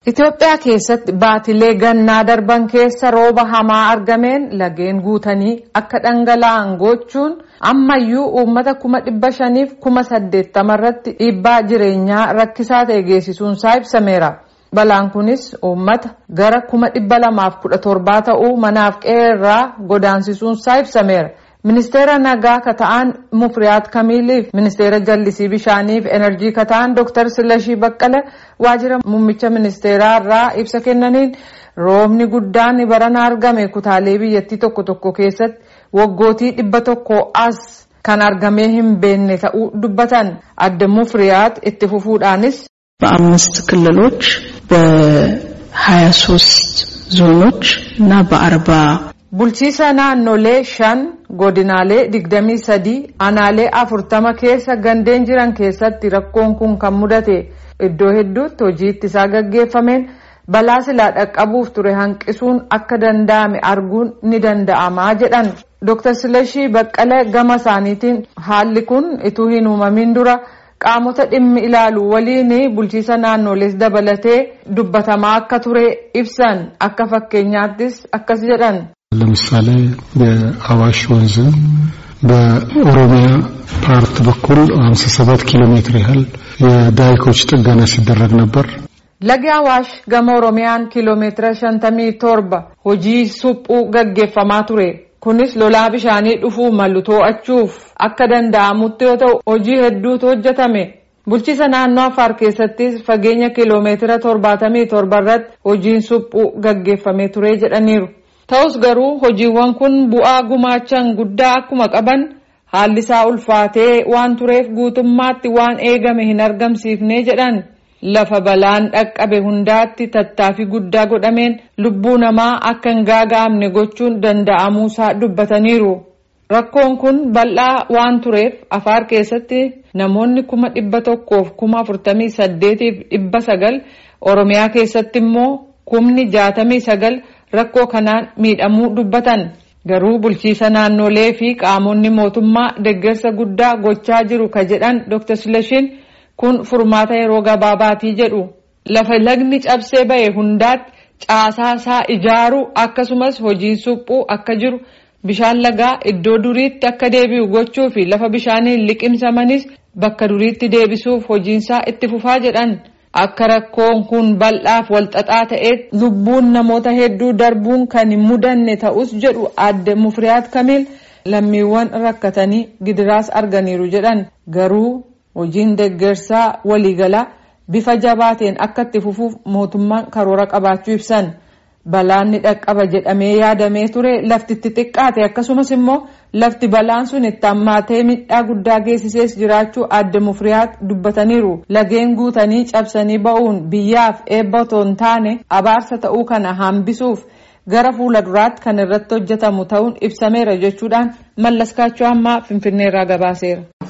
Itoophiyaa keessatti baatilee gannaa darban keessa rooba hamaa argameen lageen guutanii akka dhangala'an gochuun ammayyuu uummata 500,000 fi 80,000 irratti dhiibbaa jireenyaa rakkisaa ta'e geessisuunsaa ibsameera. Balaan kunis uummata gara 217 ta'uu manaaf qe'ee irraa godaansisuunsaa ibsameera. Ministeera nagaa kata'an Mufriyaat Kamiiliif ministeera jallisii bishaaniif enerjii kata'an Dr. Silashii Baqqala waajjira muummicha ministeeraa irraa ibsa kennaniin roobni guddaan barana argame kutaalee biyyattii tokko tokko keessatti waggootii 100 as kan argamee hin beekne ta'uu dubbatan. Adde Mufriyaat itti fufuudhaanis በ5 ክልሎች በ23 ዞኖች እና በ40 bulchiisa naannolee 5 godinaalee 23 aanaalee 40 keessa gandeen jiran keessatti rakkoon kun kan mudate iddoo hedduutti hojii ittisaa gaggeeffameen balaa silaa dhaqqabuuf ture hanqisuun akka danda'ame arguun ni danda'ama jedhan. Dr. Silashii Baqqala gama isaaniitiin haalli kun ituu hin uumamin dura qaamota dhimmi ilaalu waliin bulchiisa naannolees dabalatee dubbatamaa akka ture ibsan akka fakkeenyaattis akkas jedhan. ለምሳሌ በአዋሽ ወንዝ በኦሮሚያ ፓርት በኩል 57 ኪሎ ሜትር ያህል የዳይኮች ጥገና ሲደረግ ነበር። ለጊ አዋሽ ገመ ኦሮሚያን ኪሎ ሜትር 57 ሆጂ ሱፑ ገገፈማ ቱሬ ኩኒስ ሎላ ቢሻኒ ዱፉ መልቶ አቹፍ አከ ደንዳሙት yoota'u hojii hedduutu hojjetame. Bulchiisa naannoo Affaar keessattis fageenya kiiloomeetira 77 irratti hojiin suphuu gaggeeffamee ture jedhaniiru. Ta'us garuu hojiiwwan kun bu'aa gumaachan guddaa akkuma qaban haalli isaa ulfaatee waan tureef guutummaatti waan eegame hin argamsiifne jedhan. Lafa balaan dhaqqabe hundaatti tattaaffii guddaa godhameen lubbuu namaa akka hin gaaga'amne gochuun danda'amuusaa dubbataniiru. Rakkoon kun bal'aa waan tureef Affaar keessatti namoonni 148,900 Oromiyaa keessatti immoo 69,000 rakkoo kanaan miidhamuu dubbatan. Garuu bulchiisa naannolee fi qaamonni mootummaa deeggarsa guddaa gochaa jiru ka jedhan Dr. Silashiin kun furmaata yeroo gabaabaatii jedhu. Lafa lagni cabsee ba'e hundaatti caasaasaa ijaaruu akkasumas hojiin suphuu akka jiru bishaan lagaa iddoo duriitti akka deebi'u gochuu fi lafa bishaaniin liqimsamanis bakka duriitti deebisuuf hojiinsaa itti fufaa jedhan. Akka rakkoon kun bal'aaf walxaxaa ta'ee lubbuun namoota hedduu darbuun kan hin mudanne ta'us jedhu adde Mufriyaat Kamiil lammiiwwan rakkatanii gidiraas arganiiru jedhan. Garuu hojiin deeggarsaa waliigalaa bifa jabaateen akka itti fufuuf mootummaan karoora qabaachuu ibsan. Balaan dhaqqaba jedhamee yaadamee ture lafti itti xiqqaate akkasumas immoo lafti balaan sun itti hammaatee miidhaa guddaa geessisees jiraachuu adde Mufriyaat dubbataniiru. Lageen guutanii cabsanii ba'uun biyyaaf eebba otoo hin taane abaarsa ta'uu kana hambisuuf gara fuula duraatti kan irratti hojjetamu ta'uun ibsameera jechuudhaan Mallas Kaachoo ammaa Finfinneerraa gabaaseera.